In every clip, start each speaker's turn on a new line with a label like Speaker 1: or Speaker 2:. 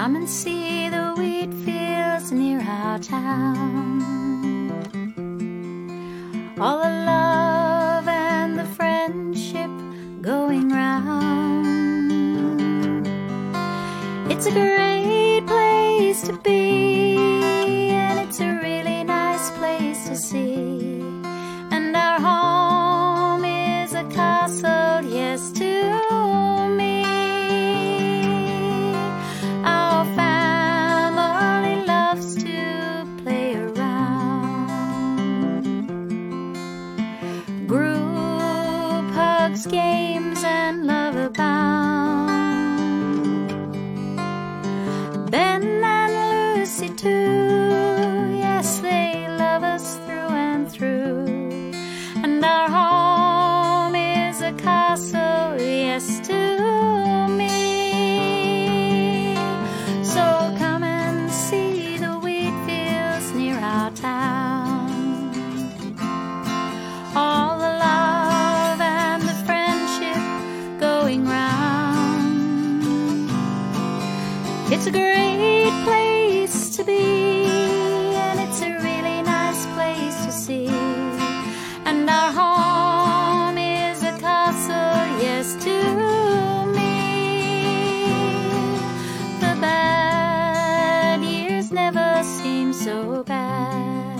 Speaker 1: Come and see the wheat fields near our town. All the love and the friendship going round. It's a great place to be, and it's a really nice place to see. And our home is a castle, yes, to me. Our family loves to play around. Group hugs, games, and love abound. Ben and Lucy too, yes, they love us through and through. And our home is a castle, yes, to me. So come and see the wheat fields near our town. All the love and the friendship going round. It's a great place to be, and it's a really nice place to see. And our home is a castle, yes, to me. The bad years never seem so bad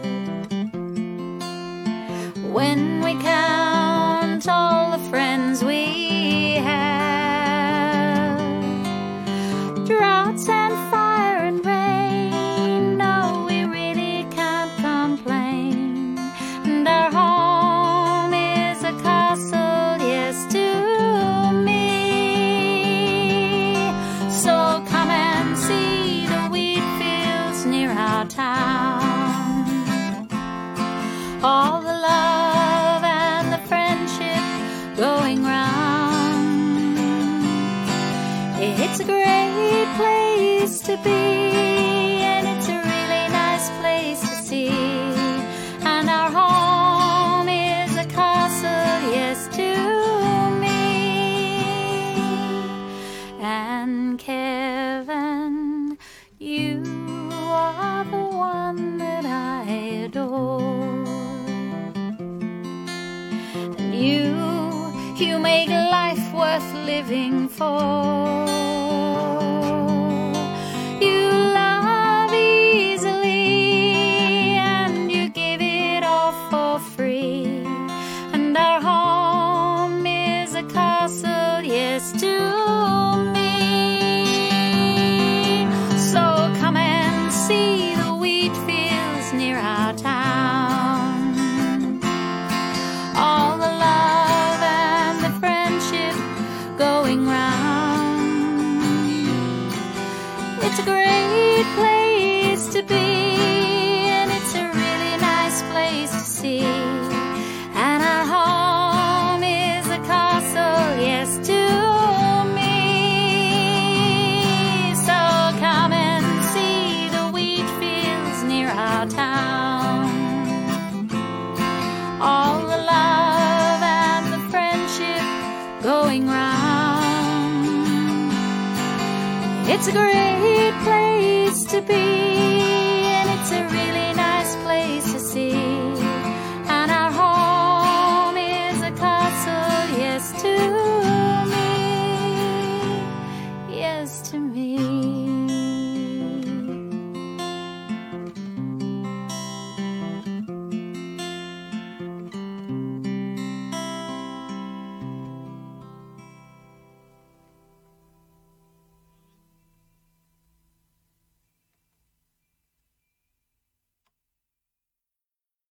Speaker 1: when we count all the friends we have. Droughts and fire and rain, no, we really can't complain. And our home is a castle, yes, to me. So come and see the wheat fields near our town. All the love and the friendship going round. It's a great place to be, and it's a really nice place to see. And our home is a castle, yes, to me. And Kevin, you are the one that I adore. And you make life worth living for. You love easily, and you give it all for free. And our home is a castle, yes, to me. So come and see the wheat fields near our town. All the love and the friendship going round. It's a great place to be, and it's a really nice place to see. And our home is a castle, yes, to me. So come and see the wheat fields near our town. All the love and the friendship going round. It's a great place to be,